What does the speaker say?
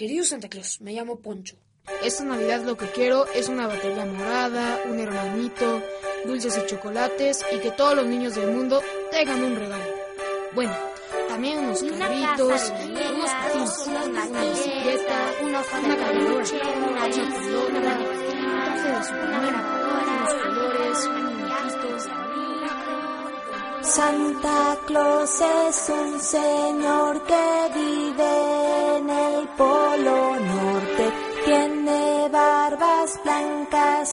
Querido Santa Claus, me llamo Poncho. Esta Navidad lo que quiero es una batería morada, un hermanito, dulces y chocolates y que todos los niños del mundo tengan un regalo. Bueno, también unos carritos, unos patines, una bicicleta, una caminadora, una pelota, un traje de Superman, unos colores, muñequitos. Santa Claus es un señor que vive en el Polo Norte.